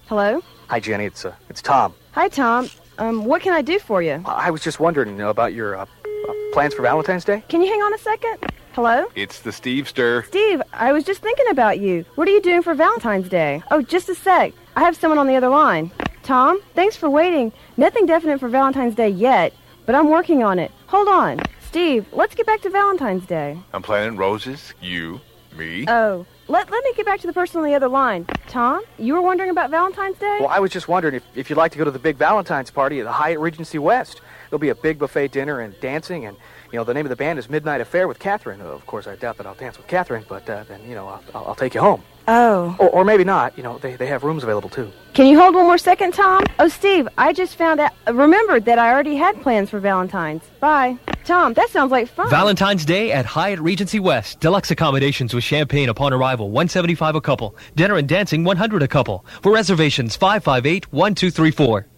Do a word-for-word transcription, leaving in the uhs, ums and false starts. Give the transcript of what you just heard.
Hello? Hi, Jenny. It's uh, it's Tom. Hi, Tom. Um, what can I do for you? I was just wondering you know, about your uh, uh, plans for Valentine's Day. Can you hang on a second? Hello? It's the Steve-ster. Steve, I was just thinking about you. What are you doing for Valentine's Day? Oh, just a sec. I have someone on the other line. Tom, thanks for waiting. Nothing definite for Valentine's Day yet, but I'm working on it. Hold on. Steve, let's get back to Valentine's Day. I'm planning roses, you, me. Oh, let, let me get back to the person on the other line. Tom, you were wondering about Valentine's Day? Well, I was just wondering if, if you'd like to go to the big Valentine's party at the Hyatt Regency West. There'll be a big buffet dinner and dancing, and, you know, the name of the band is Midnight Affair with Catherine. Of course, I doubt that I'll dance with Catherine, but uh, then, you know, I'll, I'll, I'll take you home. Oh. Or, or maybe not. You know, they, they have rooms available, too. Can you hold one more second, Tom? Oh, Steve, I just found out, remembered that I already had plans for Valentine's. Bye. Tom, that sounds like fun. Valentine's Day at Hyatt Regency West. Deluxe accommodations with champagne upon arrival, one hundred seventy-five dollars a couple. Dinner and dancing, one hundred dollars a couple. For reservations, five five eight, one two three four.